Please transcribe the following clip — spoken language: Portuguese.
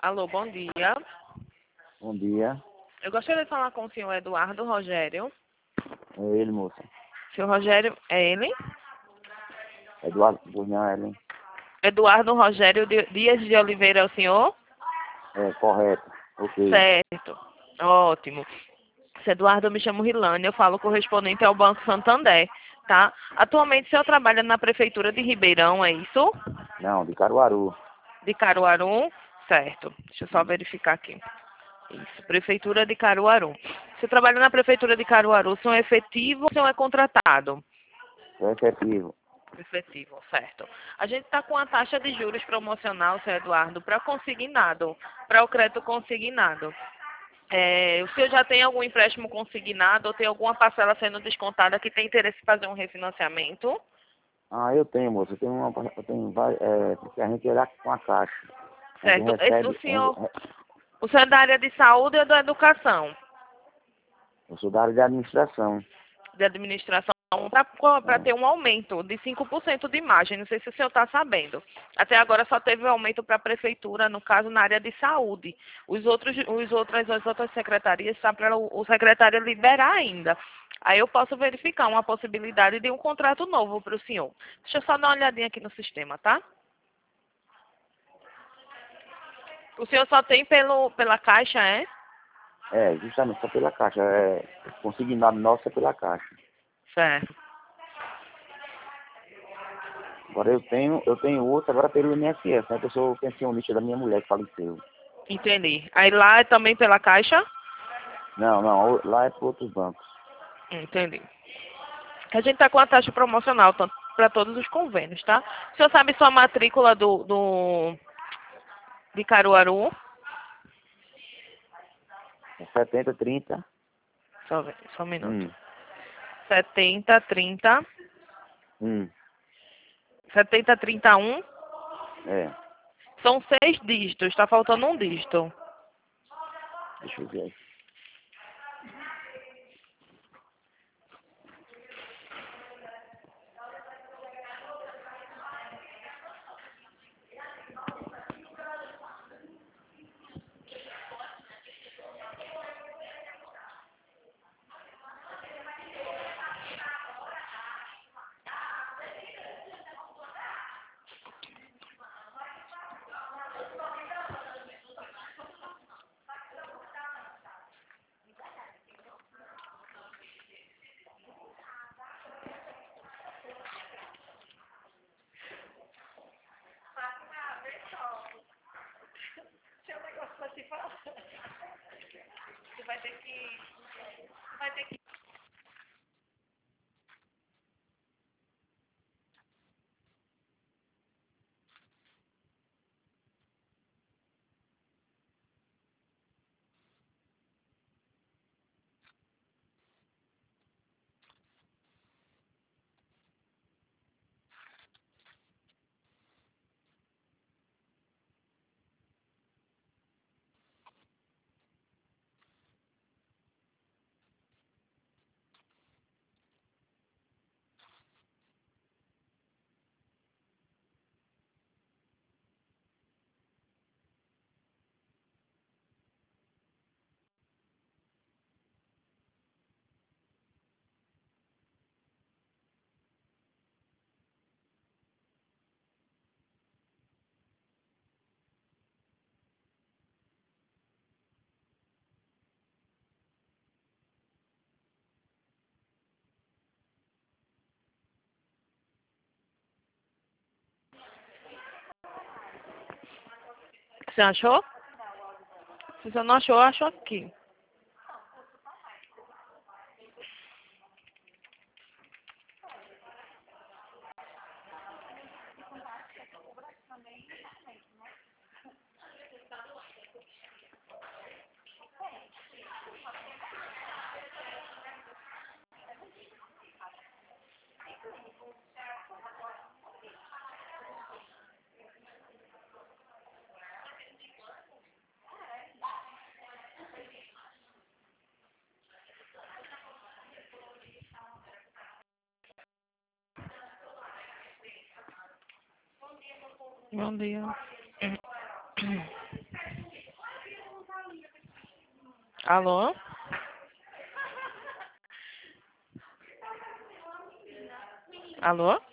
Alô, bom dia. Bom dia. Eu gostaria de falar com o senhor Eduardo Rogério. É ele, moça. Senhor Rogério, é ele? Eduardo Bunhão, ele. Eduardo Rogério Dias de Oliveira é o senhor? É, correto. Ok. Certo. Ótimo. Esse Eduardo, eu me chamo Rilane, eu falo correspondente ao Banco Santander, tá? Atualmente o senhor trabalha na Prefeitura de Ribeirão, é isso? Não, de Caruaru. De Caruaru? Certo. Deixa eu só verificar aqui. Isso, Prefeitura de Caruaru. Você trabalha na Prefeitura de Caruaru, o senhor é efetivo ou o senhor é contratado? É efetivo. Efetivo, certo. A gente está com a taxa de juros promocional, seu Eduardo, para consignado, para o crédito consignado. O senhor já tem algum empréstimo consignado ou tem alguma parcela sendo descontada que tem interesse em fazer um refinanciamento? Ah, eu tenho, moça. Eu tenho vários, porque a gente era com a caixa. A gente Certo. recebe. O senhor é da área de saúde ou da educação? Eu sou da área de administração. De administração para ter um aumento de 5% de margem. Não sei se o senhor está sabendo. Até agora só teve um aumento para a prefeitura, no caso, na área de saúde. As outras secretarias está para o secretário liberar ainda. Aí eu posso verificar uma possibilidade de um contrato novo para o senhor. Deixa eu só dar uma olhadinha aqui no sistema, tá? O senhor só tem pela caixa, é? É, justamente só pela caixa. Consignado nosso é pela caixa. Certo. Agora eu tenho outro agora pelo INSS, né? Que eu sou pensionista da minha mulher que faleceu. Entendi. Aí lá é também pela caixa? Não, lá é para outros bancos. Entendi. A gente está com a taxa promocional para todos os convênios, tá? O senhor sabe sua matrícula de Caruaru? É 70, 30. Só um minuto. Hum, 7030, hum, 7031. é. São 6 dígitos, está faltando um dígito. Deixa eu ver. Você achou? Se você não achou, eu acho aqui. Bom dia. Alô? Alô?